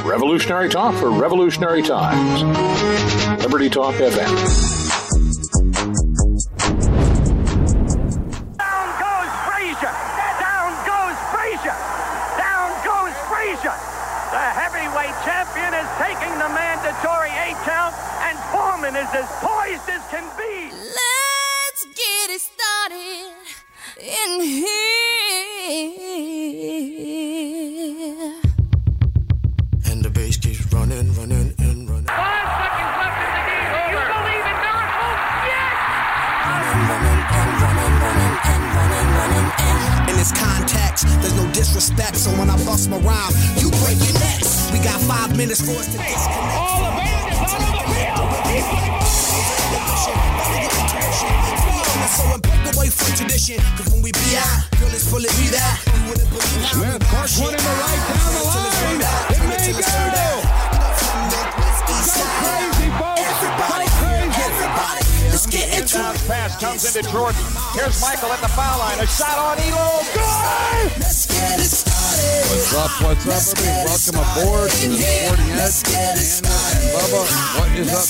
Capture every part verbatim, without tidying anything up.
Revolutionary talk for revolutionary times. Liberty Talk F M. Down goes Frazier! Down goes Frazier! Down goes Frazier! The heavyweight champion is taking the mandatory eight count, and Foreman is as poised as can be. Let's get it started in here. And the bass keeps running, running, and running. Five seconds left in the game. You believe it not? Oh, yes! Running, running, and running, running, and running, running, and in this context, there's no disrespect. So when I bust my rhyme, you break your necks. We got five minutes for us to disconnect. All the band is out on the field. So and break away from tradition, cause when we be out, girl, it's fully be that. Smith, park one in the right, down the line. It may go. Go crazy, folks. Go crazy. Let's get into it. Pass comes into Jordan. Here's Michael at the foul line. A shot on Elo. Good! Let's get it started. What's up, what's up, everybody? Welcome aboard to the Sporting Edge. Xander and Bubba. What is up,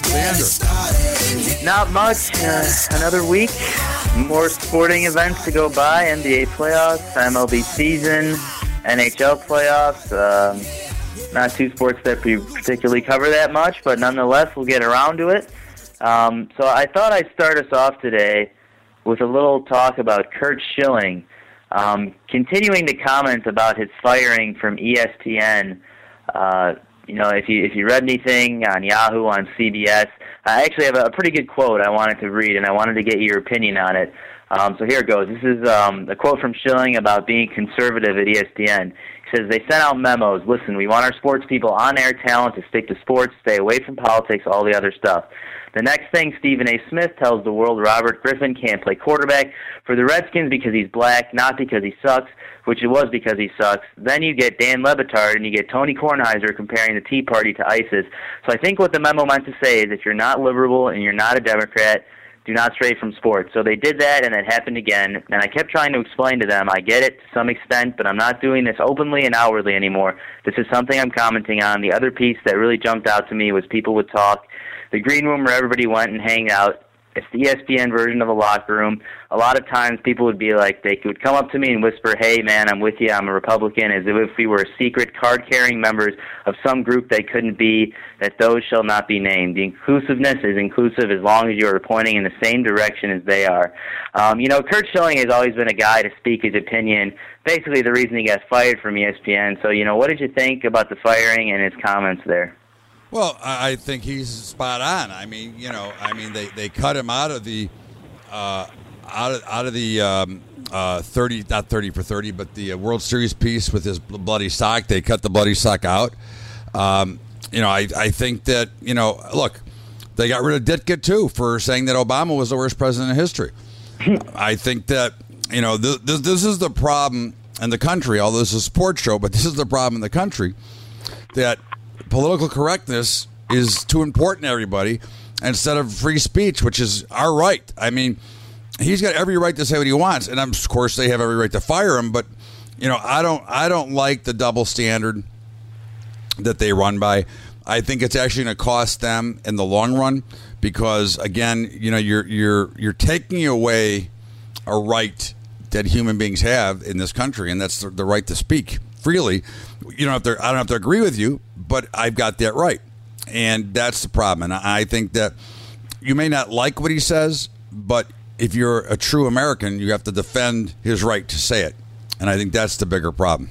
Xander? Not much. Uh, another week. More sporting events to go by. N B A playoffs, M L B season, N H L playoffs. Um, not two sports that we particularly cover that much, but nonetheless, we'll get around to it. Um, so I thought I'd start us off today with a little talk about Curt Schilling. Um, continuing the comments about his firing from E S P N. Uh, you know, if you if you read anything on Yahoo, on C B S, I actually have a pretty good quote I wanted to read, and I wanted to get your opinion on it. Um, so here it goes. This is um, a quote from Schilling about being conservative at E S P N. He says, they sent out memos. Listen, we want our sports people on-air talent to stick to sports, stay away from politics, all the other stuff. The next thing, Stephen A. Smith tells the world Robert Griffin can't play quarterback for the Redskins because he's black, not because he sucks, which it was because he sucks. Then you get Dan Le Batard and you get Tony Kornheiser comparing the Tea Party to ISIS. So I think what the memo meant to say is if you're not liberal and you're not a Democrat, do not stray from sports. So they did that, and it happened again. And I kept trying to explain to them, I get it to some extent, but I'm not doing this openly and outwardly anymore. This is something I'm commenting on. The other piece that really jumped out to me was people would talk. The green room where everybody went and hang out, it's the E S P N version of a locker room. A lot of times people would be like, they would come up to me and whisper, hey, man, I'm with you, I'm a Republican, as if we were secret card-carrying members of some group they couldn't be, that those shall not be named. The inclusiveness is inclusive as long as you are pointing in the same direction as they are. Um, you know, Curt Schilling has always been a guy to speak his opinion, basically the reason he got fired from E S P N. So, you know, what did you think about the firing and his comments there? Well, I think he's spot on. I mean, you know, I mean, they, they cut him out of the uh, out of out of the um, uh, thirty, not thirty for thirty, but the uh, World Series piece with his bloody sock. They cut the bloody sock out. Um, you know, I I think that you know, look, they got rid of Ditka too for saying that Obama was the worst president in history. I think that you know th- th- this is the problem in the country. Although this is a sports show, but this is the problem in the country that political correctness is too important to everybody instead of free speech, which is our right. I mean, he's got every right to say what he wants, and of course they have every right to fire him. But you know, I don't, I don't like the double standard that they run by. I think it's actually going to cost them in the long run because, again, you know, you're you're you're taking away a right that human beings have in this country, and that's the, the right to speak freely. You don't have to. I don't have to agree with you, but I've got that right, and that's the problem. And I think that you may not like what he says, but if you're a true American, you have to defend his right to say it, and I think that's the bigger problem.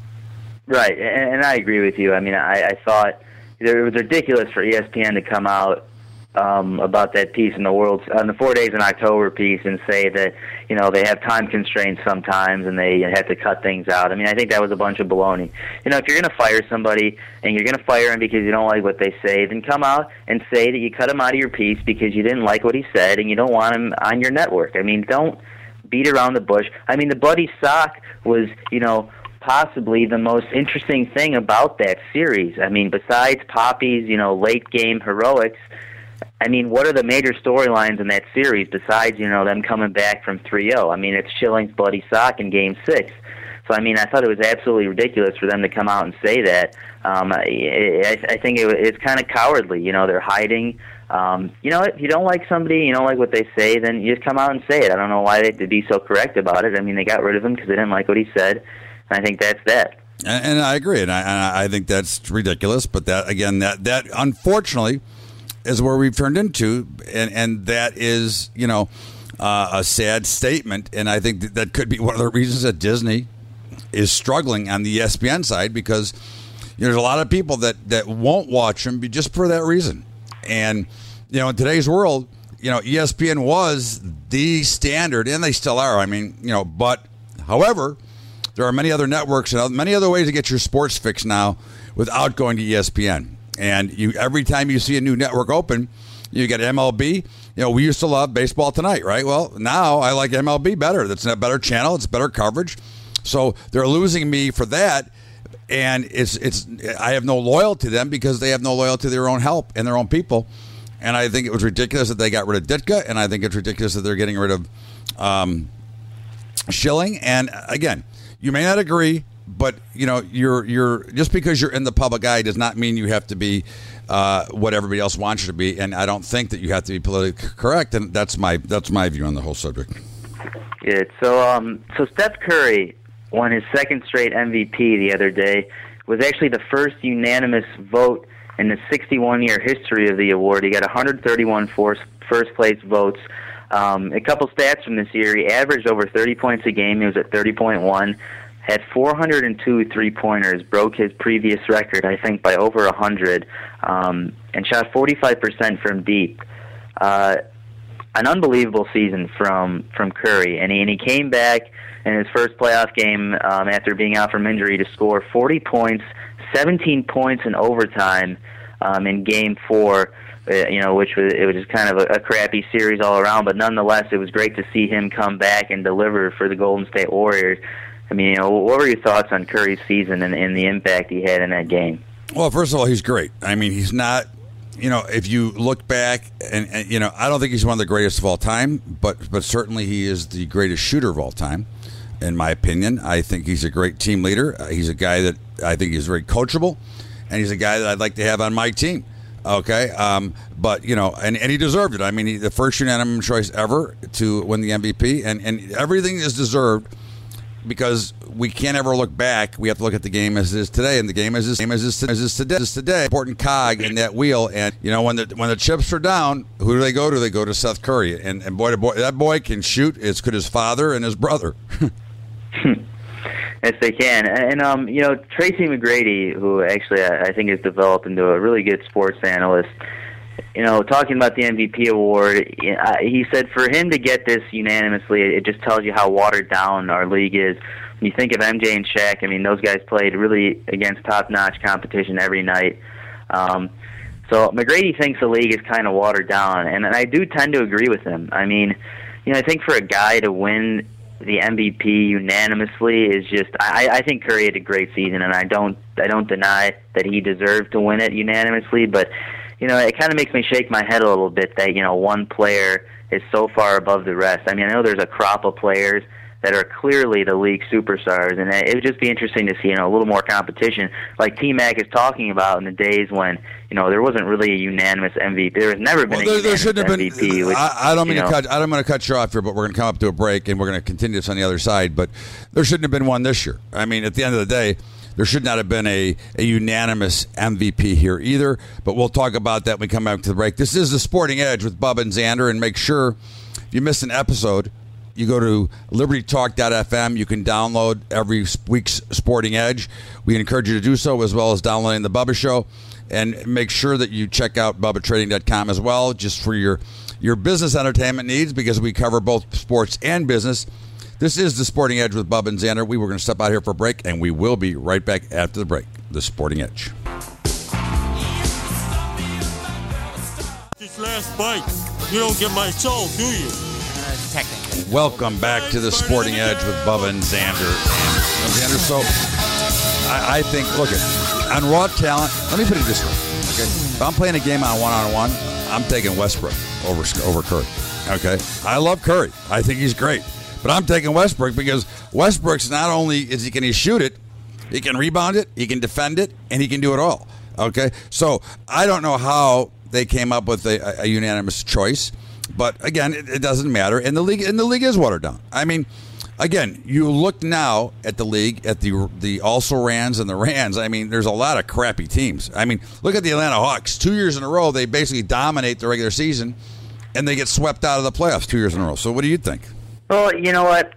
Right, and, and I agree with you. I mean, I, I thought it was ridiculous for E S P N to come out um, about that piece in the World on the Four Days in October piece and say that you know they have time constraints sometimes and they have to cut things out. I mean, I think that was a bunch of baloney. You know, if you're going to fire somebody and you're going to fire him because you don't like what they say, then come out and say that you cut him out of your piece because you didn't like what he said and you don't want him on your network. I mean, don't beat around the bush. I mean, the bloody sock was, you know, possibly the most interesting thing about that series. I mean, besides Poppy's, you know, late game heroics, I mean, what are the major storylines in that series besides, you know, them coming back from three oh? I mean, it's Schilling's bloody sock in Game six. So, I mean, I thought it was absolutely ridiculous for them to come out and say that. Um, I, I think it, it's kind of cowardly. You know, they're hiding. Um, you know, if you don't like somebody, you don't like what they say, then you just come out and say it. I don't know why they had to be so correct about it. I mean, they got rid of him because they didn't like what he said. And I think that's that. And, and I agree, and I, and I think that's ridiculous. But that again, that that unfortunately is where we've turned into, and and that is, you know, uh, a sad statement. And I think that, that could be one of the reasons that Disney is struggling on the E S P N side, because you know, there's a lot of people that, that won't watch them just for that reason. And you know, in today's world, you know, E S P N was the standard, and they still are. I mean, you know, but however, there are many other networks and many other ways to get your sports fix now without going to E S P N. And you, every time you see a new network open, you get M L B. You know, we used to love Baseball Tonight, right? Well, now I like M L B better. That's a better channel. It's better coverage. So they're losing me for that. And it's it's I have no loyalty to them because they have no loyalty to their own help and their own people. And I think it was ridiculous that they got rid of Ditka, and I think it's ridiculous that they're getting rid of um, Schilling. And again, you may not agree, but you know, you're you're just because you're in the public eye does not mean you have to be uh, what everybody else wants you to be. And I don't think that you have to be politically correct. And that's my that's my view on the whole subject. Good. So um, so Steph Curry won his second straight M V P the other day. It was actually the first unanimous vote in the sixty-one year history of the award. He got one hundred thirty-one first place votes. Um, a couple stats from this year: he averaged over thirty points a game. He was at thirty point one. Had four hundred two three-pointers, broke his previous record, I think, by over one hundred, um, and shot forty-five percent from deep. Uh, an unbelievable season from from Curry, and he, and he came back in his first playoff game um, after being out from injury to score forty points, seventeen points in overtime um, in Game Four. Uh, you know, which was it was just kind of a, a crappy series all around, but nonetheless, it was great to see him come back and deliver for the Golden State Warriors. I mean, you know, what were your thoughts on Curry's season and, and the impact he had in that game? Well, first of all, he's great. I mean, he's not, you know, if you look back, and, and you know, I don't think he's one of the greatest of all time, but but certainly he is the greatest shooter of all time, in my opinion. I think he's a great team leader. Uh, he's a guy that I think is very coachable, and he's a guy that I'd like to have on my team. Okay, um, but you know, and, and he deserved it. I mean, he, the first unanimous choice ever to win the M V P, and, and everything is deserved because we can't ever look back. We have to look at the game as it is today, and the game as it is, as it is today. Is today, important cog in that wheel. And you know, when the when the chips are down, who do they go to? They go to Seth Curry, and and boy, boy that boy can shoot as good as his father and his brother. Yes, they can. And, um, you know, Tracy McGrady, who actually I, I think has developed into a really good sports analyst, you know, talking about the M V P award, he said for him to get this unanimously, it just tells you how watered down our league is. When you think of M J and Shaq, I mean, those guys played really against top-notch competition every night. Um, so McGrady thinks the league is kind of watered down, and, and I do tend to agree with him. I mean, you know, I think for a guy to win the M V P unanimously is just I, I think Curry had a great season, and I don't I don't deny that he deserved to win it unanimously, but you know, it kind of makes me shake my head a little bit that, you know, one player is so far above the rest. I mean, I know there's a crop of players that are clearly the league superstars, and it would just be interesting to see, you know, a little more competition like T-Mac is talking about in the days when, you know, there wasn't really a unanimous M V P. There has never been well, a there, unanimous there shouldn't have M V P. Been, which, I, I don't mean to know, cut. I'm going to cut you off here, but we're going to come up to a break, and we're going to continue this on the other side. But there shouldn't have been one this year. I mean, at the end of the day, there should not have been a, a unanimous M V P here either. But we'll talk about that when we come back to the break. This is the Sporting Edge with Bubba and Xander, and make sure if you missed an episode, you go to liberty talk dot f m. You can download every week's Sporting Edge. We encourage you to do so, as well as downloading the Bubba Show. And make sure that you check out bubba trading dot com as well, just for your, your business entertainment needs, because we cover both sports and business. This is the Sporting Edge with Bubba and Xander. We were going to step out here for a break, and we will be right back after the break. The Sporting Edge. This last bite, you don't get my soul, do you? Uh, technically. Welcome back to the Sporting Edge with Bubba and Xander. And Xander, so I, I think, look, at on raw talent, let me put it this way. Okay, if I'm playing a game on one-on-one, I'm taking Westbrook over over Curry. Okay, I love Curry. I think he's great. But I'm taking Westbrook because Westbrook's not only is he can he shoot it, he can rebound it, he can defend it, and he can do it all. Okay, so I don't know how they came up with a, a unanimous choice, but again, it, it doesn't matter. And the league, and the league is watered down. I mean, again, you look now at the league, at the the also-rans and the Rans. I mean, there's a lot of crappy teams. I mean, look at the Atlanta Hawks. Two years in a row, they basically dominate the regular season, and they get swept out of the playoffs two years in a row. So what do you think? Well, you know what?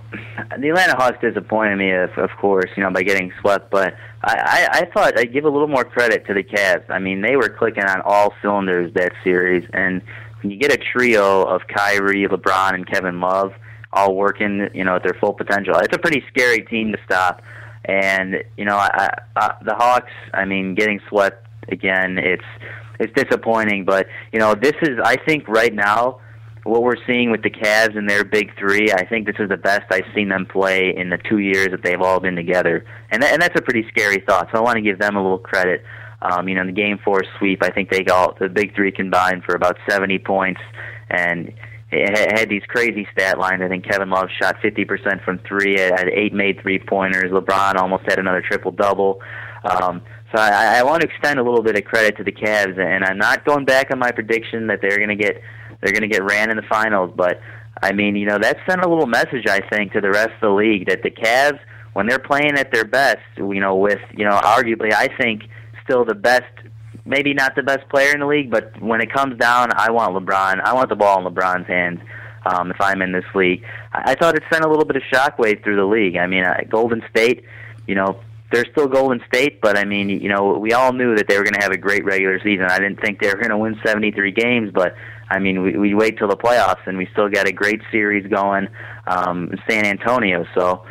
The Atlanta Hawks disappointed me, of, of course, you know, by getting swept. But I, I, I thought I'd give a little more credit to the Cavs. I mean, they were clicking on all cylinders that series. And when you get a trio of Kyrie, LeBron, and Kevin Love all working, you know, at their full potential, it's a pretty scary team to stop. And, you know, I, I, the Hawks, I mean, getting swept again, it's it's disappointing. But, you know, this is, I think right now, what we're seeing with the Cavs and their big three, I think this is the best I've seen them play in the two years that they've all been together. And th- and that's a pretty scary thought, so I want to give them a little credit. Um, you know, in the Game four sweep, I think they got the big three combined for about seventy points, and it had these crazy stat lines. I think Kevin Love shot fifty percent from three, had eight made three-pointers. LeBron almost had another triple-double. Um, so I, I want to extend a little bit of credit to the Cavs, and I'm not going back on my prediction that they're going to get they're going to get ran in the finals. But I mean, you know, that sent a little message, I think, to the rest of the league that the Cavs, when they're playing at their best, you know, with you know, arguably, I think still the best. Maybe not the best player in the league, but when it comes down, I want LeBron. I want the ball in LeBron's hands um, if I'm in this league. I, I thought it sent a little bit of shockwave through the league. I mean, uh, Golden State, you know, they're still Golden State, but I mean, you know, we all knew that they were going to have a great regular season. I didn't think they were going to win seventy-three games, but I mean, we, we wait till the playoffs, and we still got a great series going um, in San Antonio. So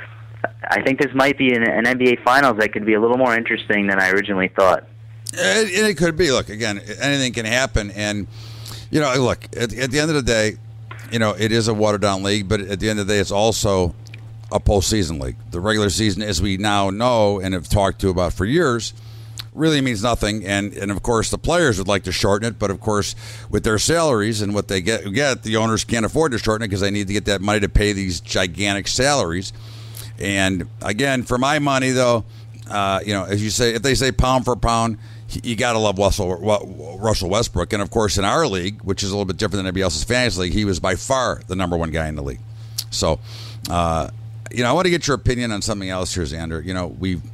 I think this might be an, an N B A Finals that could be a little more interesting than I originally thought. And it could be. Look, again, anything can happen. And, you know, look, at, at the end of the day, you know, it is a watered-down league, but at the end of the day, it's also a postseason league. The regular season, as we now know and have talked to about for years, really means nothing. And, and of course, the players would like to shorten it, but, of course, with their salaries and what they get, get the owners can't afford to shorten it because they need to get that money to pay these gigantic salaries. And, again, for my money, though, uh, you know, as you say, if they say pound for pound, you got to love Russell, Russell Westbrook. And, of course, in our league, which is a little bit different than anybody else's fantasy league, he was by far the number one guy in the league. So, uh, you know, I want to get your opinion on something else here, Xander. You know, we've,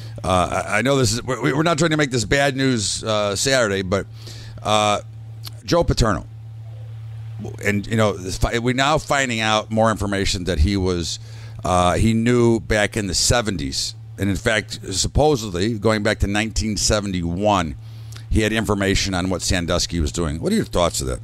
uh, I know this is, we're not trying to make this bad news uh, Saturday, but uh, Joe Paterno. And, you know, we're now finding out more information that he was, uh, he knew back in the seventies. And, in fact, supposedly, going back to nineteen seventy-one, he had information on what Sandusky was doing. What are your thoughts of that?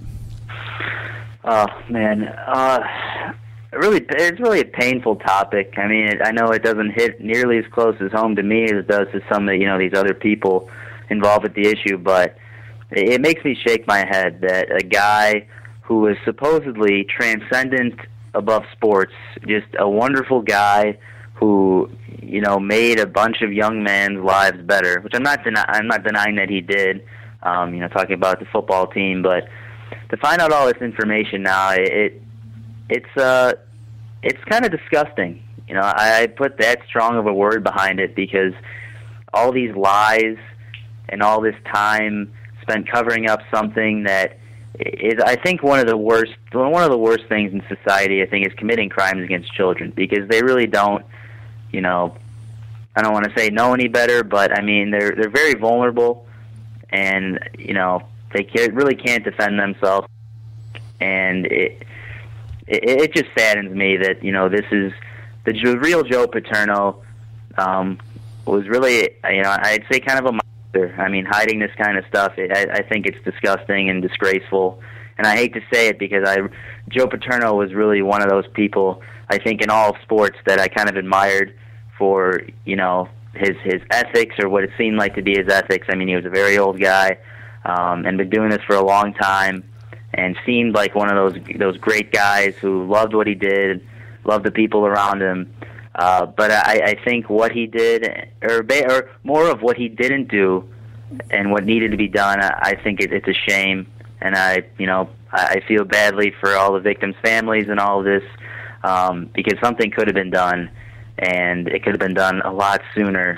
Oh, man. Uh, really, it's really a painful topic. I mean, it, I know it doesn't hit nearly as close as home to me as it does to some of, you know, these other people involved with the issue, but it, it makes me shake my head that a guy who is supposedly transcendent above sports, just a wonderful guy who, you know, made a bunch of young men's lives better, which I'm not deni- I'm not denying that he did, um, you know, talking about the football team, but to find out all this information now, it it's uh it's kind of disgusting. You know, I, I put that strong of a word behind it because all these lies and all this time spent covering up something that is, I think, one of the worst one of the worst things in society, I think, is committing crimes against children, because they really don't, you know, I don't want to say know any better, but I mean, they're they're very vulnerable, and, you know, they can't, really can't defend themselves, and it, it it just saddens me that, you know, this is the real Joe Paterno um, was really, you know, I'd say kind of a monster. I mean, hiding this kind of stuff, it, I, I think it's disgusting and disgraceful, and I hate to say it because I Joe Paterno was really one of those people, I think, in all sports that I kind of admired for, you know, his his ethics, or what it seemed like to be his ethics. I mean, he was a very old guy, um, and been doing this for a long time, and seemed like one of those those great guys who loved what he did, loved the people around him. Uh, but I, I think what he did, or, or more of what he didn't do, and what needed to be done, I, I think it, it's a shame. And I, you know, I feel badly for all the victims' families and all of this. um, because something could have been done, and it could have been done a lot sooner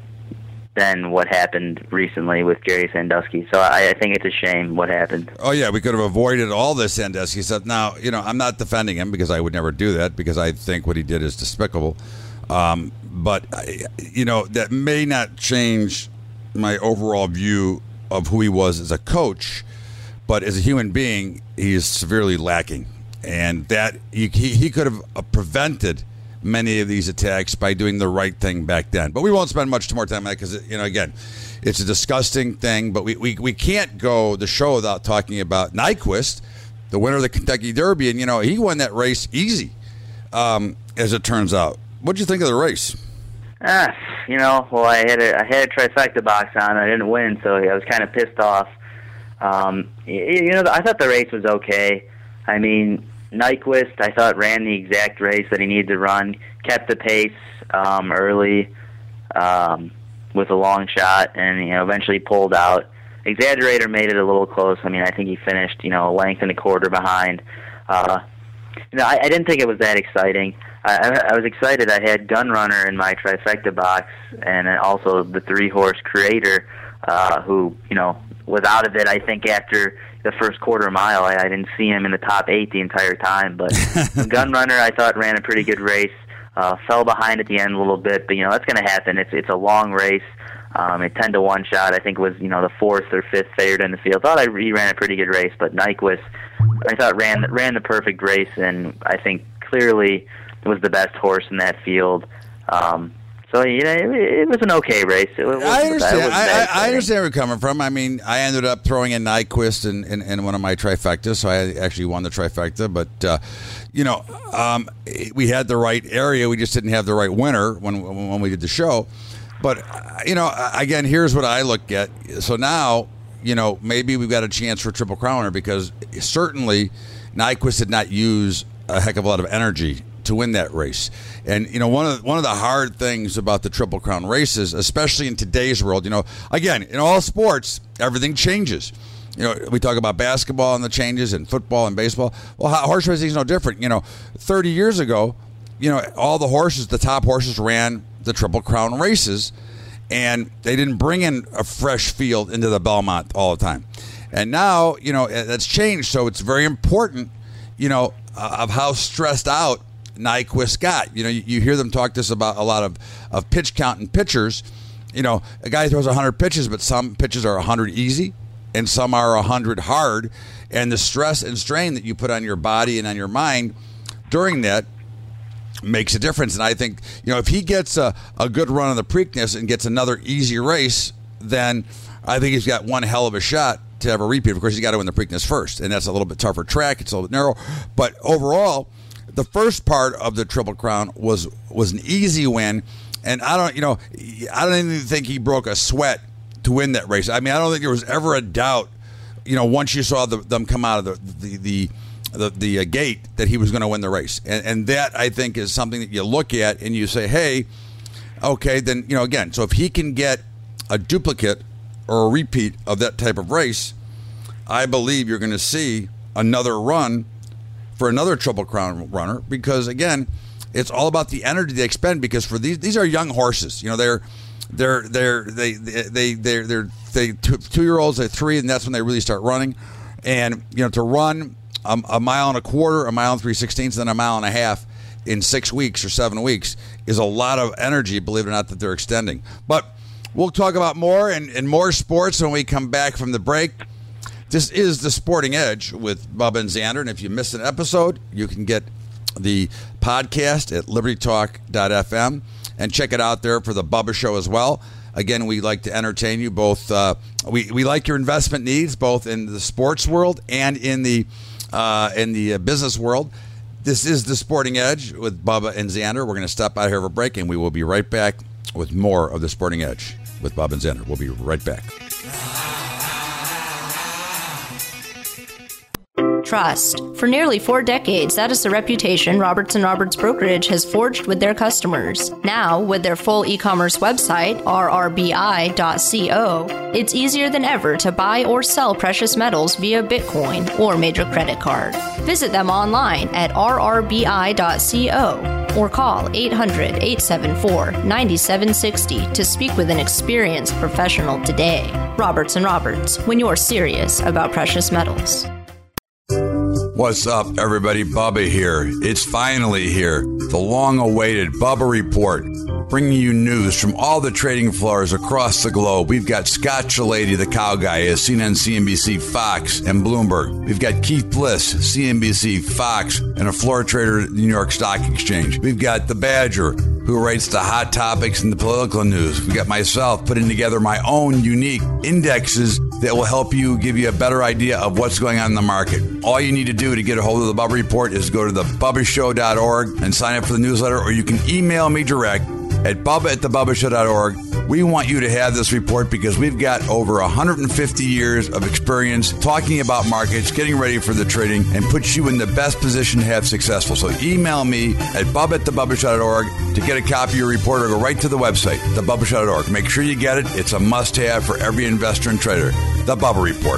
than what happened recently with Gary Sandusky. So I, I think it's a shame what happened. Oh, yeah, we could have avoided all this Sandusky stuff. Now, you know, I'm not defending him because I would never do that because I think what he did is despicable. Um, but, you know, that may not change my overall view of who he was as a coach, but as a human being, he is severely lacking. And that he, he could have prevented many of these attacks by doing the right thing back then. But we won't spend much more time on that because, you know, again, it's a disgusting thing. But we, we, we can't go the show without talking about Nyquist, the winner of the Kentucky Derby. And, you know, he won that race easy, um, as it turns out. What did you think of the race? Ah, you know, well, I had a I had a trifecta box on. I didn't win, so I was kind of pissed off. Um, you, you know, I thought the race was okay. I mean, Nyquist, I thought, ran the exact race that he needed to run, kept the pace um, early um, with a long shot, and, you know, eventually pulled out. Exaggerator made it a little close. I mean, I think he finished, you know, a length and a quarter behind. Uh, you know, I, I didn't think it was that exciting. I, I was excited. I had Gunrunner in my trifecta box, and also the three-horse Creator, uh, who, you know, was out of it, I think, after the first quarter mile. I, I didn't see him in the top eight the entire time. But Gunrunner, I thought, ran a pretty good race. Uh, fell behind at the end a little bit, but, you know, that's going to happen. It's it's a long race. Um, a ten to one shot, I think, was, you know, the fourth or fifth favorite in the field. Thought I, he ran a pretty good race, but Nyquist, I thought, ran ran the perfect race, and I think clearly was the best horse in that field. Um, so, you know, it, it was an okay race. It was, I understand. I, I, I understand where you're coming from. I mean, I ended up throwing in Nyquist in, in, in one of my trifectas, so I actually won the trifecta. But, uh, you know, um, we had the right area. We just didn't have the right winner when when we did the show. But, you know, again, here's what I look at. So now, you know, maybe we've got a chance for Triple Crowner because certainly Nyquist did not use a heck of a lot of energy to win that race. And, you know, one of the, one of the hard things about the Triple Crown races, especially in today's world, you know, again, in all sports, everything changes. You know, we talk about basketball and the changes and football and baseball. Well, horse racing is no different. You know, thirty years ago, you know, all the horses, the top horses ran the Triple Crown races, and they didn't bring in a fresh field into the Belmont all the time. And now, you know, that's changed, so it's very important, you know, uh, of how stressed out Nyquist got. You know, you, you hear them talk this about a lot of, of pitch count and pitchers. You know, a guy throws one hundred pitches, but some pitches are one hundred easy, and some are one hundred hard. And the stress and strain that you put on your body and on your mind during that makes a difference. And I think, you know, if he gets a, a good run on the Preakness and gets another easy race, then I think he's got one hell of a shot to have a repeat. Of course, he's got to win the Preakness first, and that's a little bit tougher track. It's a little bit narrow. But overall, the first part of the Triple Crown was was an easy win. And I don't, you know, I don't even think he broke a sweat to win that race. I mean, I don't think there was ever a doubt, you know, once you saw the, them come out of the the the, the, the uh, gate that he was going to win the race. And, and that, I think, is something that you look at and you say, hey, okay, then, you know, again, so if he can get a duplicate or a repeat of that type of race, I believe you're going to see another run for another Triple Crown runner because, again, it's all about the energy they expend because for these these are young horses. You know, they're they're they're they they they're they're they two, two-year-olds, they're three, and that's when they really start running. And, you know, to run a, a mile and a quarter, a mile and three sixteenths, then a mile and a half in six weeks or seven weeks is a lot of energy, believe it or not, that they're extending. But we'll talk about more and, and more sports when we come back from the break. This is The Sporting Edge with Bubba and Xander, and if you missed an episode, you can get the podcast at liberty talk dot f m and check it out there for the Bubba Show as well. Again, we like to entertain you both. Uh, we we like your investment needs both in the sports world and in the uh, in the business world. This is The Sporting Edge with Bubba and Xander. We're going to stop out here for a break, and we will be right back with more of The Sporting Edge with Bubba and Xander. We'll be right back. Trust. For nearly four decades, that is the reputation Roberts and Roberts Brokerage has forged with their customers. Now, with their full e-commerce website, R R B I dot co, it's easier than ever to buy or sell precious metals via Bitcoin or major credit card. Visit them online at R R B I dot co or call eight hundred, eight seven four, nine seven six zero to speak with an experienced professional today. Roberts and Roberts, when you're serious about precious metals. What's up, everybody? Bubba here. It's finally here. The long-awaited Bubba Report, bringing you news from all the trading floors across the globe. We've got Scott Chilady, the cow guy, as seen on C N B C, Fox, and Bloomberg. We've got Keith Bliss, C N B C, Fox, and a floor trader at the New York Stock Exchange. We've got the Badger, who writes the hot topics and the political news. We've got myself putting together my own unique indexes that will help you, give you a better idea of what's going on in the market. All you need to do to get a hold of the Bubba Report is go to the bubba show dot org and sign up for the newsletter, or you can email me direct at bubba at the bubba show dot org. We want you to have this report because we've got over one hundred fifty years of experience talking about markets, getting ready for the trading, and puts you in the best position to have successful. So email me at bubba at the bubba show dot org to get a copy of your report, or go right to the website, the bubba show dot org. Make sure you get it. It's a must-have for every investor and trader. The Bubba Report.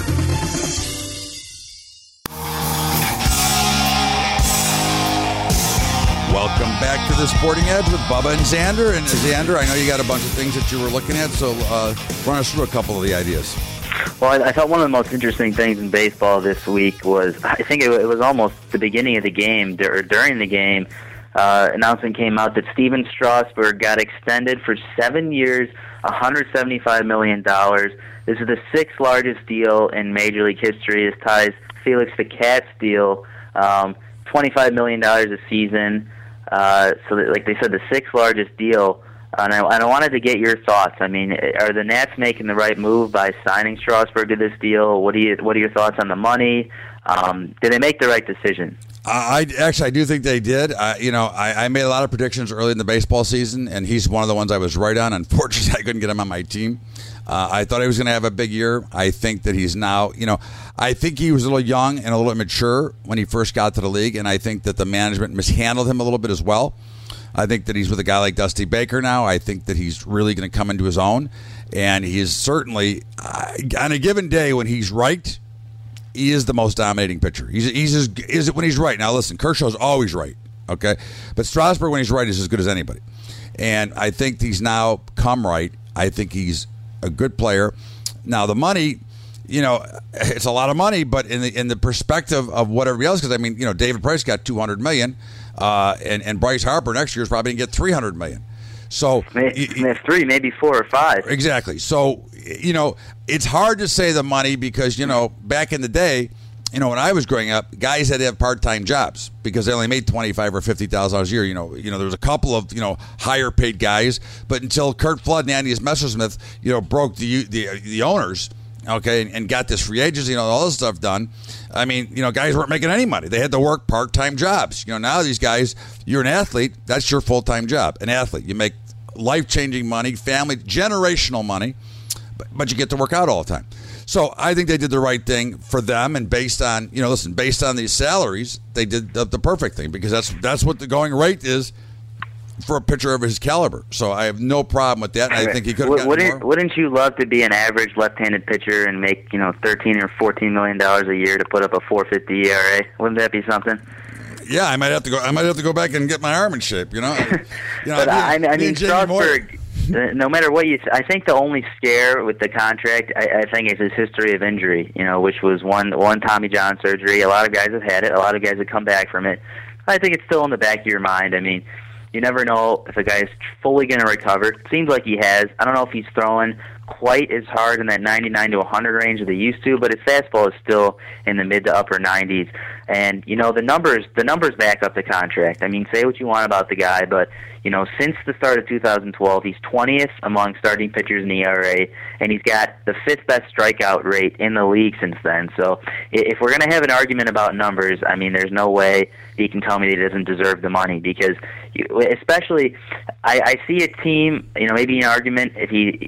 Welcome back to the Sporting Edge with Bubba and Xander. And Xander, I know you got a bunch of things that you were looking at, so uh, run us through a couple of the ideas. Well, I, I thought one of the most interesting things in baseball this week was, I think it, it was almost the beginning of the game, or during the game, uh, announcement came out that Steven Strasburg got extended for seven years, one hundred seventy-five million dollars. This is the sixth largest deal in Major League history. This ties Felix the Cat's deal, um, twenty-five million dollars a season. Uh, so, that, like they said, the sixth largest deal. And I, and I wanted to get your thoughts. I mean, are the Nats making the right move by signing Strasburg to this deal? What do you What are your thoughts on the money? Um, did they make the right decision? I actually I do think they did. I, you know, I, I made a lot of predictions early in the baseball season, and he's one of the ones I was right on. Unfortunately, I couldn't get him on my team. Uh, I thought he was going to have a big year. I think that he's now, you know, I think he was a little young and a little immature when he first got to the league, and I think that the management mishandled him a little bit as well. I think that he's with a guy like Dusty Baker now. I think that he's really going to come into his own, and he is certainly, uh, on a given day when he's right, he is the most dominating pitcher. He's he's as, is it when he's right. Now listen, Kershaw's always right, okay, but Strasburg when he's right is as good as anybody, and I think he's now come right. I think he's a good player. Now the money, you know, it's a lot of money, but in the in the perspective of what everybody else, because I mean, you know, David Price got two hundred million dollars, uh, and and Bryce Harper next year is probably going to get three hundred million dollars. So maybe three, maybe four or five. Exactly. So, you know, it's hard to say the money because, you know, back in the day, you know, when I was growing up, guys had to have part-time jobs because they only made twenty-five or fifty thousand dollars a year. You know, you know, there was a couple of, you know, higher paid guys, but until Kurt Flood and Andy Messersmith, you know, broke the the, the owners, okay, and, and got this free agency, you know, all this stuff done. I mean, you know, guys weren't making any money. They had to work part-time jobs. You know, now these guys, you're an athlete, that's your full-time job. An athlete, you make life-changing money, family, generational money, but, but you get to work out all the time. So I think they did the right thing for them, and based on, you know, listen, based on these salaries, they did the, the perfect thing because that's that's what the going rate is for a pitcher of his caliber. So I have no problem with that. And I think he could have gotten wouldn't, more. Wouldn't you love to be an average left-handed pitcher and make, you know, thirteen or fourteen million dollars a year to put up a four fifty E R A? Wouldn't that be something? Yeah, I might have to go. I might have to go back and get my arm in shape. You know, you know. But I, I mean, I mean Strasburg. No matter what you, I think the only scare with the contract, I, I think, is his history of injury. You know, which was one one Tommy John surgery. A lot of guys have had it. A lot of guys have come back from it. I think it's still in the back of your mind. I mean, you never know if a guy's fully going to recover. It seems like he has. I don't know if he's throwing quite as hard in that ninety-nine to one hundred range that he used to, but his fastball is still in the mid to upper nineties. And, you know, the numbers the numbers back up the contract. I mean, say what you want about the guy, but, you know, since the start of two thousand twelve, he's twentieth among starting pitchers in E R A, and he's got the fifth best strikeout rate in the league since then. So if we're going to have an argument about numbers, I mean, there's no way he can tell me that he doesn't deserve the money because, you, especially, I, I see a team, you know, maybe an argument if he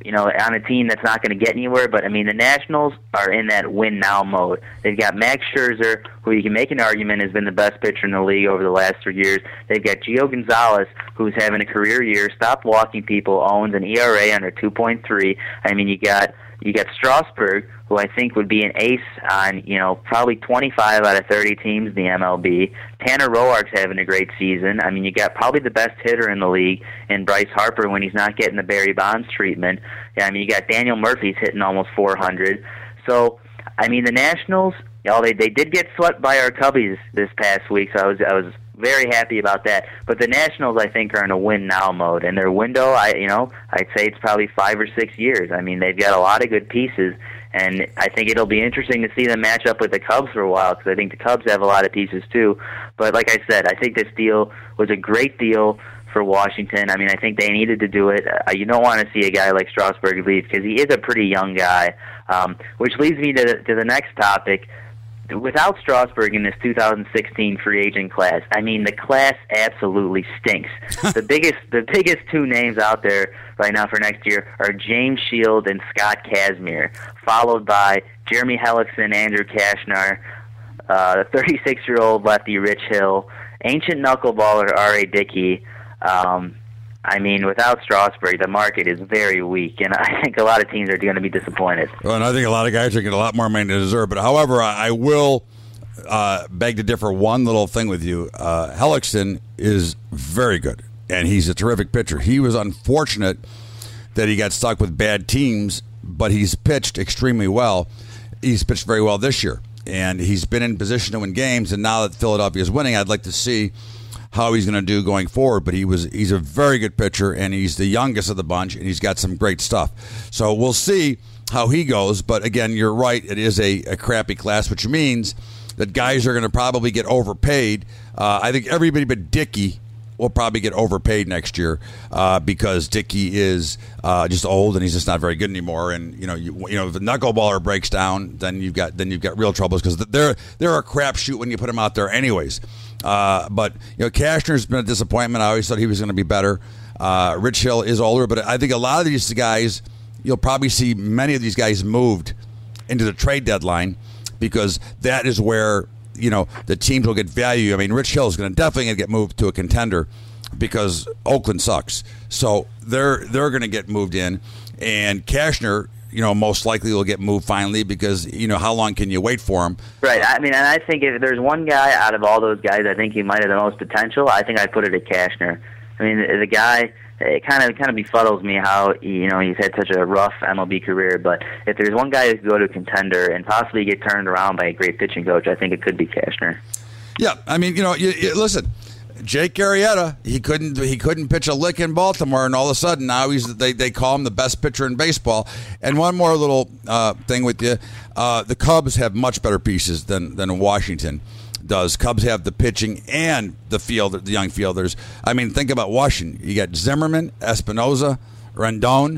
you know, on a team that's not going to get anywhere. But, I mean, the Nationals are in that win-now mode. They've got Max Scherzer, who you can make an argument has been the best pitcher in the league over the last three years. They've got Gio Gonzalez, who's having a career year, stopped walking people, owns an E R A under two point three. I mean, you got you got Strasburg, who I think would be an ace on, you know, probably twenty-five out of thirty teams in the M L B. Tanner Roark's having a great season. I mean, you got probably the best hitter in the league in Bryce Harper when he's not getting the Barry Bonds treatment. Yeah, I mean, you got Daniel Murphy's hitting almost four hundred. So, I mean, the Nationals, you know, they they did get swept by our Cubbies this past week, so I was I was very happy about that. But the Nationals, I think, are in a win-now mode, and their window, I you know, I'd say it's probably five or six years. I mean, they've got a lot of good pieces, and I think it'll be interesting to see them match up with the Cubs for a while, because I think the Cubs have a lot of pieces too. But like I said, I think this deal was a great deal for Washington. I mean, I think they needed to do it. Uh, you don't want to see a guy like Strasburg leave, because he is a pretty young guy, um, which leads me to, to the next topic. Without Strasburg in this two thousand sixteen free agent class, I mean, the class absolutely stinks. the biggest the biggest two names out there right now for next year are James Shield and Scott Kazmir, followed by Jeremy Hellickson, Andrew Cashner, uh, the thirty-six-year-old lefty Rich Hill, ancient knuckleballer R A. Dickey. Um, I mean, without Strasburg, the market is very weak, and I think a lot of teams are going to be disappointed. Well, and I think a lot of guys are getting a lot more money than they deserve. But, however, I, I will uh, beg to differ one little thing with you. Uh, Hellickson is very good, and he's a terrific pitcher. He was unfortunate that he got stuck with bad teams, but he's pitched extremely well. He's pitched very well this year, and he's been in position to win games. And now that Philadelphia is winning, I'd like to see how he's going to do going forward. But he was he's a very good pitcher, and he's the youngest of the bunch, and he's got some great stuff. So we'll see how he goes. But again, you're right, it is a, a crappy class, which means that guys are going to probably get overpaid. Uh, I think everybody but Dickey will probably get overpaid next year uh, because Dickey is uh, just old, and he's just not very good anymore. And you know, you, you know, if the knuckleballer breaks down, then you've got then you've got real troubles, because they're they're a crapshoot when you put them out there, anyways. Uh, but you know, Cashner's been a disappointment. I always thought he was going to be better. Uh, Rich Hill is older, but I think a lot of these guys, you'll probably see many of these guys moved into the trade deadline, because that is where, you know, the teams will get value. I mean, Rich Hill is going to definitely get moved to a contender, because Oakland sucks. So they're they're going to get moved in, and Cashner, you know, most likely will get moved finally, because, you know, how long can you wait for him? Right. I mean, and I think if there's one guy out of all those guys, I think he might have the most potential. I think I'd put it at Cashner. I mean, the, the guy, it kind of kind of befuddles me how, you know, he's had such a rough M L B career. But if there's one guy who could go to a contender and possibly get turned around by a great pitching coach, I think it could be Cashner. Yeah. I mean, you know, you, you, listen. Jake Arrieta, he couldn't he couldn't pitch a lick in Baltimore, and all of a sudden now he's they, they call him the best pitcher in baseball. And one more little uh, thing with you, uh, the Cubs have much better pieces than than Washington does. Cubs have the pitching and the field, the young fielders. I mean, think about Washington. You got Zimmerman, Espinoza, Rendon.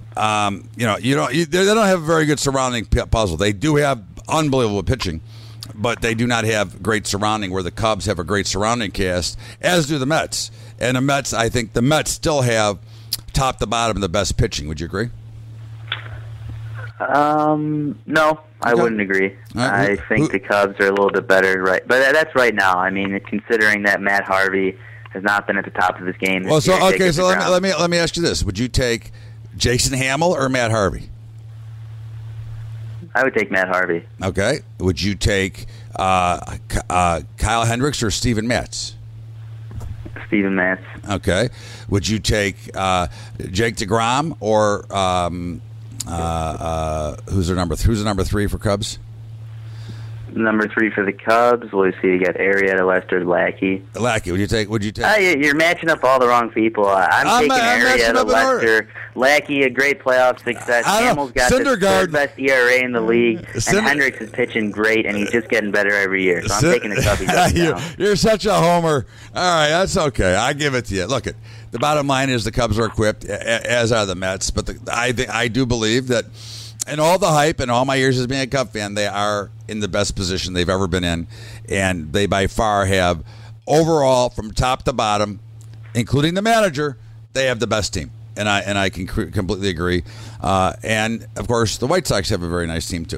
Um, you know, you know you, they don't have a very good surrounding puzzle. They do have unbelievable pitching, but they do not have great surrounding, where the Cubs have a great surrounding cast, as do the Mets. And the Mets, I think the Mets still have top to bottom the best pitching. Would you agree? Um, no, I Okay. wouldn't agree. Right. I Who- think who- the Cubs are a little bit better, right? But that's right now. I mean, considering that Matt Harvey has not been at the top of his game this Well, so year, okay, Jacob so let me, DeGrom. let me let me ask you this: would you take Jason Hamill or Matt Harvey? I would take Matt Harvey. Okay. Would you take uh, uh, Kyle Hendricks or Steven Matz? Steven Matz. Okay. Would you take uh, Jake DeGrom or um, uh, uh, who's their number? Who's the number three for Cubs? Number three for the Cubs. We'll see. You got Arrieta, Lester, Lackey. Lackey. Would you take? Would you take? Uh, you- you're matching up all the wrong people. Uh, I'm, I'm- taking I'm matching Arrieta, up in order. Lester, Lackey, a great playoff success. I don't know. Hamill's got the Syndergaard- third best E R A in the league, Cinder- and Hendricks is pitching great, and he's just getting better every year. So I'm Sin- taking the Cubbies up and you're, down. you're such a homer. All right, that's okay. I give it to you. Look, it. The bottom line is the Cubs are equipped, a- as are the Mets. But the, I think I do believe that, in all the hype and all my years as being a Cub fan, they are in the best position they've ever been in, and they by far have, overall, from top to bottom, including the manager, they have the best team. and I and I can cr- completely agree. Uh, and of course, the White Sox have a very nice team too.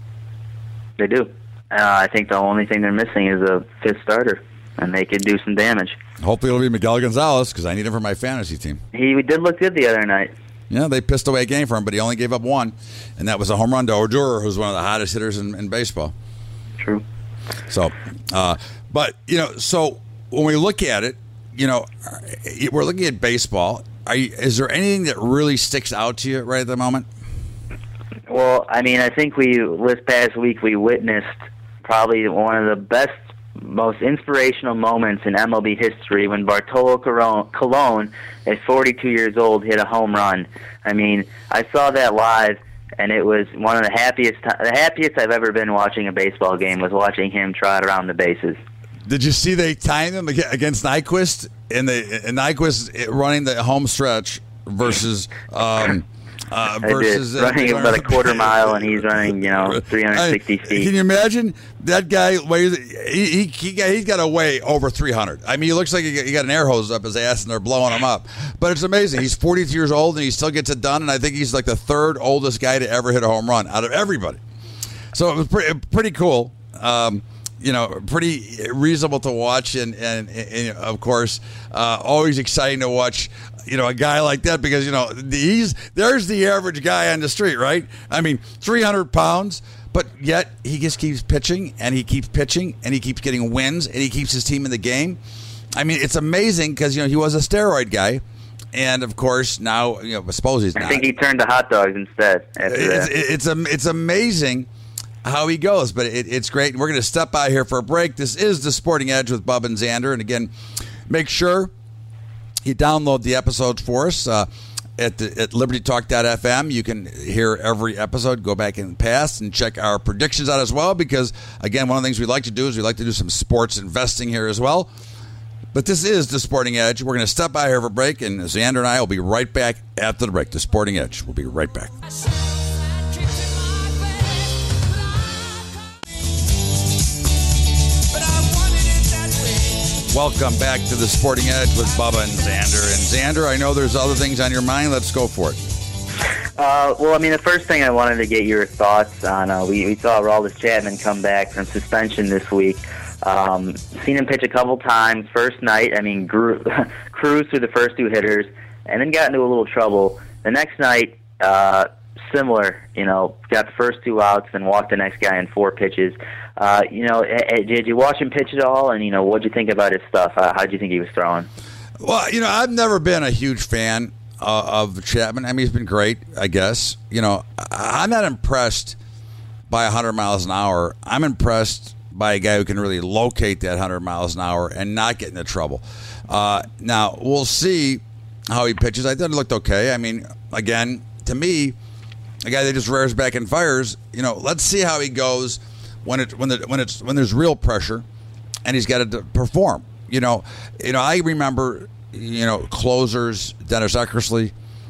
They do. Uh, I think the only thing they're missing is a fifth starter, and they could do some damage. Hopefully, it'll be Miguel Gonzalez because I need him for my fantasy team. He did look good the other night. Yeah, they pissed away a game for him, but he only gave up one, and that was a home run to Odor, who's one of the hottest hitters in, in baseball. True. So, uh, but, you know, so when we look at it, you know, we're looking at baseball. Are you, is there anything that really sticks out to you right at the moment? Well, I mean, I think we, this past week, we witnessed probably one of the best, most inspirational moments in M L B history when Bartolo Colon, at forty-two years old, hit a home run. I mean, I saw that live, and it was one of the happiest, the happiest I've ever been watching a baseball game was watching him trot around the bases. Did you see they timed him against Nyquist, and the and Nyquist running the home stretch versus um, uh, versus uh, running about a quarter mile, and he's running, you know, three hundred sixty I, feet. Can you imagine that guy weighs? He he he got, he's got to weigh over three hundred. I mean, he looks like he got, he got an air hose up his ass, and they're blowing him up. But it's amazing. He's forty-two years old, and he still gets it done. And I think he's like the third oldest guy to ever hit a home run out of everybody. So it was pretty pretty cool. Um, You know, pretty reasonable to watch, and, and, and of course, uh, always exciting to watch, you know, a guy like that because, you know, he's there's the average guy on the street, right? I mean, three hundred pounds, but yet he just keeps pitching, and he keeps pitching, and he keeps getting wins, and he keeps his team in the game. I mean, it's amazing because, you know, he was a steroid guy, and, of course, now, you know, I suppose he's not. I think he turned to hot dogs instead after it's, that. It's, it's amazing how he goes, but it, it's great. We're going to step out here for a break. This is The Sporting Edge with Bubba and Xander. And again, make sure you download the episodes for us uh, at, the, at liberty talk dot f m. You can hear every episode, go back in the past, and check our predictions out as well because, again, one of the things we like to do is we like to do some sports investing here as well. But this is The Sporting Edge. We're going to step out here for a break, and Xander and I will be right back after the break. The Sporting Edge. We'll be right back. Welcome back to The Sporting Edge with Bubba and Xander. And Xander, I know there's other things on your mind. Let's go for it. Uh, well, I mean, the first thing I wanted to get your thoughts on, uh, we, we saw Aroldis Chapman come back from suspension this week. Um, seen him pitch a couple times. First night, I mean, grew, cruised through the first two hitters, and then got into a little trouble. The next night, uh, similar, you know, got the first two outs, then walked the next guy in four pitches. Uh, you know, did you watch him pitch at all? And, you know, what'd you think about his stuff? Uh, how'd you think he was throwing? Well, you know, I've never been a huge fan uh, of Chapman. I mean, he's been great, I guess. You know, I'm not impressed by one hundred miles an hour. I'm impressed by a guy who can really locate that one hundred miles an hour and not get into trouble. Uh, now, we'll see how he pitches. I thought it looked okay. I mean, again, to me, a guy that just rears back and fires, you know, let's see how he goes when it when the, when it's when there's real pressure and he's got to perform. You know, you know, I remember, you know, closers, Dennis Eckersley,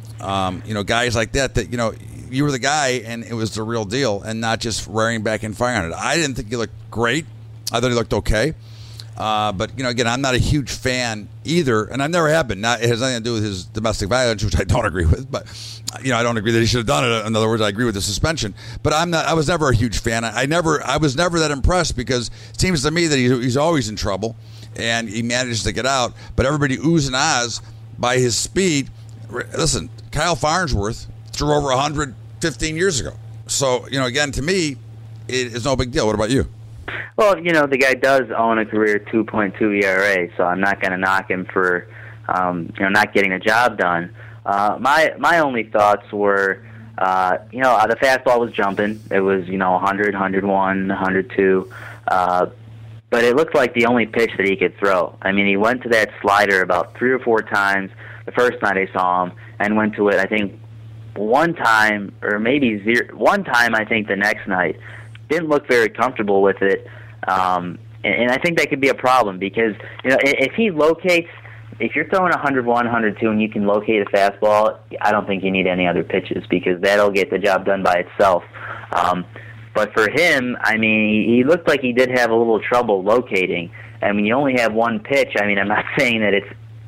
um, you know, guys like that that, you know, you were the guy and it was the real deal and not just rearing back and firing it. I didn't think he looked great. I thought he looked okay. Uh, but, you know, again, I'm not a huge fan either, and I never have been. Not, it has nothing to do with his domestic violence, which I don't agree with. But, you know, I don't agree that he should have done it. In other words, I agree with the suspension. But I'm not. I was never a huge fan. I, I never. I was never that impressed because it seems to me that he, he's always in trouble, and he manages to get out. But everybody oohs and ahs by his speed. Listen, Kyle Farnsworth threw over one hundred fifteen years ago. So, you know, again, to me, it is no big deal. What about you? Well, you know, the guy does own a career two point two E R A, so I'm not going to knock him for, um, you know, not getting the job done. Uh, my my only thoughts were, uh, you know, the fastball was jumping. It was, you know, one hundred, one oh one, one oh two. Uh, but it looked like the only pitch that he could throw. I mean, he went to that slider about three or four times the first night I saw him and went to it, I think, one time or maybe zero, one time, I think, the next night. Didn't look very comfortable with it. Um, and, and I think that could be a problem because, you know, if he locates, if you're throwing one oh one, one oh two and you can locate a fastball, I don't think you need any other pitches because that'll get the job done by itself. Um, but for him, I mean, he looked like he did have a little trouble locating. And when you only have one pitch, I mean, I'm not saying that it's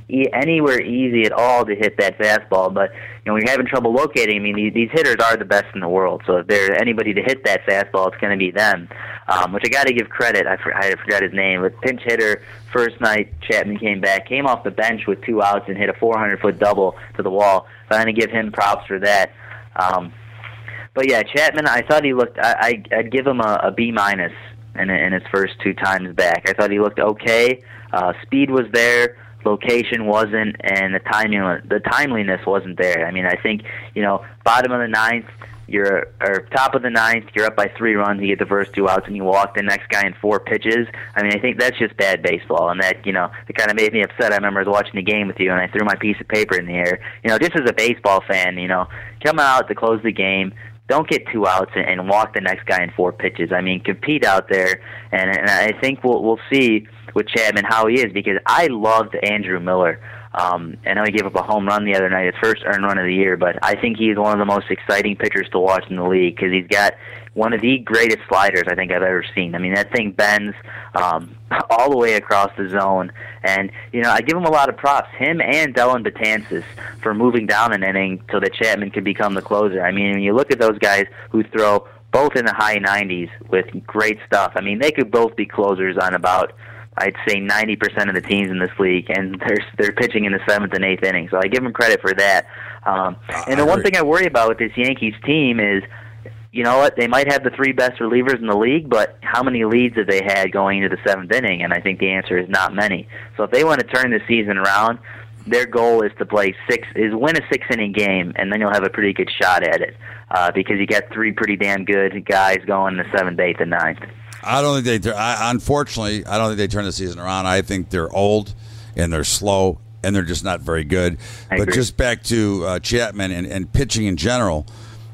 e- anywhere easy at all to hit that fastball. But you know, when you're having trouble locating, I mean, these, these hitters are the best in the world. So if there's anybody to hit that fastball, it's going to be them. Um, which I got to give credit. I, for, I forgot his name. But pinch hitter, first night Chapman came back, came off the bench with two outs and hit a four hundred foot double to the wall. So I'm going to give him props for that. Um, but yeah, Chapman, I thought he looked. I, I I'd give him a, a B minus in, in his first two times back. I thought he looked okay. Uh, speed was there. Location wasn't, and the timing, the timeliness wasn't there. I mean, I think, you know, bottom of the ninth, you're or top of the ninth, you're up by three runs, you get the first two outs, and you walk the next guy in four pitches. I mean, I think that's just bad baseball, and that, you know, it kind of made me upset. I remember I was watching the game with you, and I threw my piece of paper in the air. You know, just as a baseball fan, you know, come out to close the game. Don't get two outs and, and walk the next guy in four pitches. I mean, compete out there, and, and I think we'll we'll see with Chapman how he is, because I loved Andrew Miller. Um, I know he gave up a home run the other night, his first earned run of the year, but I think he's one of the most exciting pitchers to watch in the league because he's got one of the greatest sliders I think I've ever seen. I mean, that thing bends um, all the way across the zone. And, you know, I give him a lot of props, him and Dellin Betances, for moving down an inning so that Chapman could become the closer. I mean, when you look at those guys who throw both in the high nineties with great stuff, I mean, they could both be closers on about, I'd say, ninety percent of the teams in this league, and they're they're pitching in the seventh and eighth inning. So I give them credit for that. Um, and the one thing I worry about with this Yankees team is, you know what, they might have the three best relievers in the league, but how many leads have they had going into the seventh inning? And I think the answer is not many. So if they want to turn the season around, their goal is to play six, is win a six inning game, and then you'll have a pretty good shot at it uh, because you got three pretty damn good guys going in the seventh, eighth, and ninth. I don't think they. I, unfortunately, I don't think they turn the season around. I think they're old and they're slow and they're just not very good. I but agree. just back to uh, Chapman and, and pitching in general.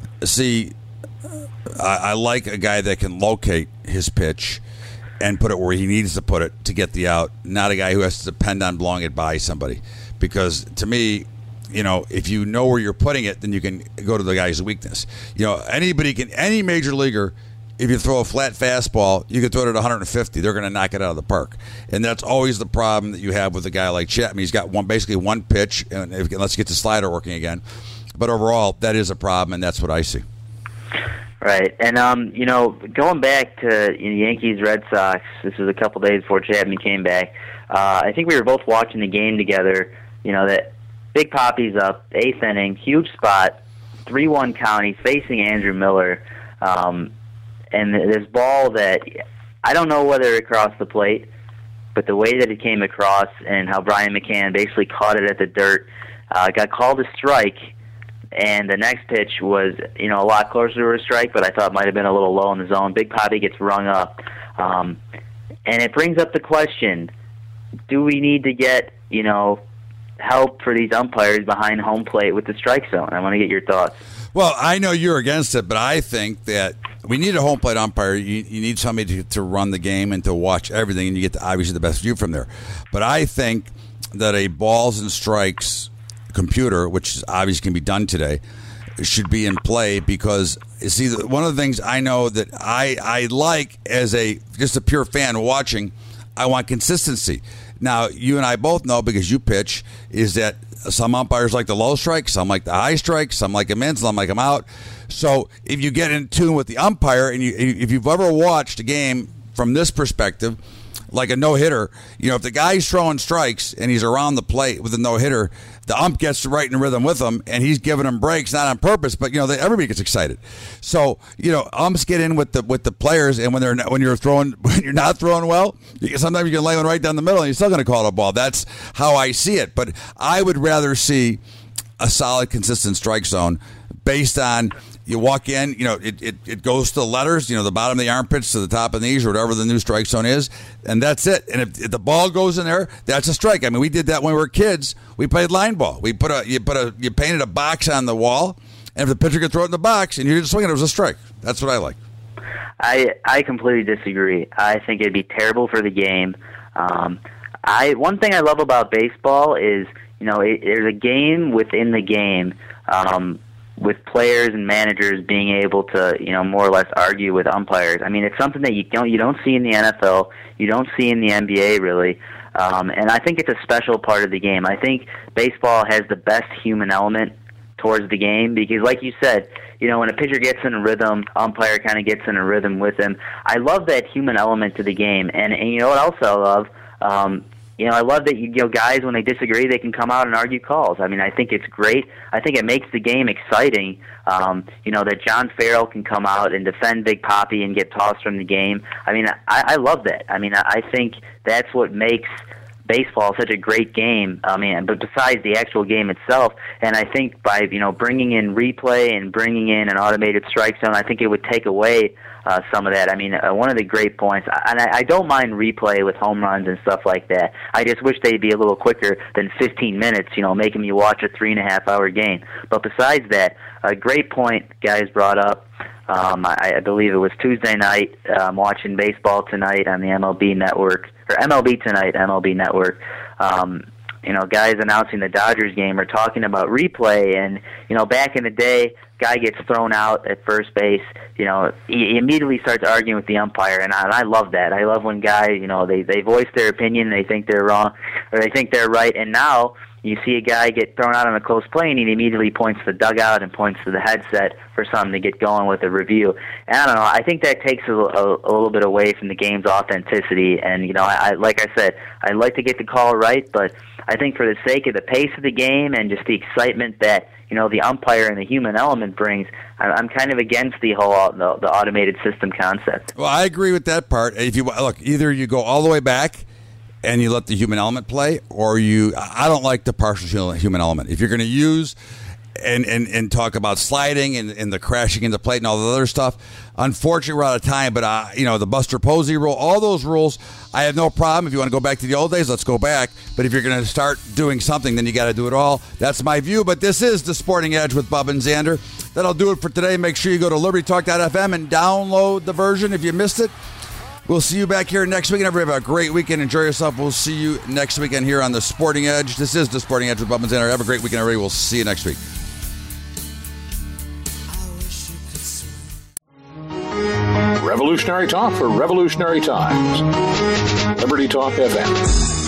See, I, I like a guy that can locate his pitch and put it where he needs to put it to get the out. Not a guy who has to depend on blowing it by somebody. Because to me, you know, if you know where you're putting it, then you can go to the guy's weakness. You know, anybody can, any major leaguer. If you throw a flat fastball, you can throw it at one hundred fifty. They're going to knock it out of the park, and that's always the problem that you have with a guy like Chapman. He's got one, basically one pitch, and if, let's get the slider working again. But overall, that is a problem, and that's what I see. Right, and um, you know, going back to you know, Yankees Red Sox, this was a couple days before Chapman came back. Uh, I think we were both watching the game together. You know that Big Papi's up, eighth inning, huge spot, three one count. He's facing Andrew Miller. Um, And this ball that, I don't know whether it crossed the plate, but the way that it came across and how Brian McCann basically caught it at the dirt, uh, got called a strike, and the next pitch was, you know, a lot closer to a strike, but I thought it might have been a little low in the zone. Big Papi gets rung up. Um, and it brings up the question, do we need to get, you know, help for these umpires behind home plate with the strike zone? I want to get your thoughts. Well, I know you're against it, but I think that we need a home plate umpire. You, you need somebody to, to run the game and to watch everything, and you get the, obviously the best view from there. But I think that a balls and strikes computer, which obviously can be done today, should be in play because, you see, one of the things I know that I, I like as a just a pure fan watching, I want consistency. Now, you and I both know, because you pitch, is that some umpires like the low strike, some like the high strike, some like them in, some like them out. So if you get in tune with the umpire, and you, if you've ever watched a game from this perspective, like a no-hitter, you know, if the guy's throwing strikes and he's around the plate with a no-hitter, the ump gets right in rhythm with him, and he's giving him breaks, not on purpose, but, you know, they, everybody gets excited. So, you know, umps get in with the with the players, and when they're not, when you're throwing when you're not throwing well, you, sometimes you can lay one right down the middle, and you're still going to call it a ball. That's how I see it. But I would rather see a solid, consistent strike zone based on. You walk in, you know, it, it, it goes to the letters, you know, the bottom of the armpits to the top of the knees or whatever the new strike zone is, and that's it. And if, if the ball goes in there, that's a strike. I mean, we did that when we were kids. We played line ball. We put a you put a you painted a box on the wall, and if the pitcher could throw it in the box and you just swing it, it was a strike. That's what I like. I I completely disagree. I think it'd be terrible for the game. Um, I one thing I love about baseball is, you know, it, there's a game within the game. Um, with players and managers being able to, you know, more or less argue with umpires. I mean, it's something that you don't you don't see in the N F L, you don't see in the N B A really. Um, and I think it's a special part of the game. I think baseball has the best human element towards the game because, like you said, you know, when a pitcher gets in a rhythm, umpire kind of gets in a rhythm with him. I love that human element to the game. And, and you know what else I love? Um, you know, I love that, you know, guys, when they disagree, they can come out and argue calls. I mean, I think it's great. I think it makes the game exciting, um, you know, that John Farrell can come out and defend Big Papi and get tossed from the game. I mean, I, I love that. I mean, I think that's what makes baseball such a great game. I mean, but besides the actual game itself, and I think by, you know, bringing in replay and bringing in an automated strike zone, I think it would take away uh, some of that. I mean, uh, one of the great points, and I, I don't mind replay with home runs and stuff like that. I just wish they'd be a little quicker than fifteen minutes, you know, making you watch a three and a half hour game. But besides that, a great point guys brought up. Um, I, I believe it was Tuesday night. I'm watching baseball tonight on the M L B Network, or M L B Tonight, M L B Network. Um, you know, guys announcing the Dodgers game are talking about replay, and, you know, back in the day, guy gets thrown out at first base, you know, he, he immediately starts arguing with the umpire, and I, and I love that. I love when guys, you know, they, they voice their opinion, they think they're wrong, or they think they're right, and now you see a guy get thrown out on a close play, and he immediately points to the dugout and points to the headset for something to get going with a review. And I don't know, I think that takes a, a, a little bit away from the game's authenticity. And, you know, I, I like I said, I'd like to get the call right, but I think for the sake of the pace of the game and just the excitement that, you know, the umpire and the human element brings, I'm kind of against the whole the, the automated system concept. Well, I agree with that part. If you look, either you go all the way back and you let the human element play, or you, I don't like the partial human element. If you're going to use and, and, and talk about sliding and, and the crashing into plate and all the other stuff, unfortunately we're out of time, but, uh, you know, the Buster Posey rule, all those rules, I have no problem. If you want to go back to the old days, let's go back. But if you're going to start doing something, then you got to do it all. That's my view, but this is The Sporting Edge with Bub and Xander. That'll do it for today. Make sure you go to liberty talk dot f m and download the version if you missed it. We'll see you back here next week. And everybody have a great weekend. Enjoy yourself. We'll see you next weekend here on The Sporting Edge. This is The Sporting Edge with Bub and Xander. Have a great weekend, everybody. We'll see you next week. Revolutionary talk for revolutionary times. Liberty Talk F M.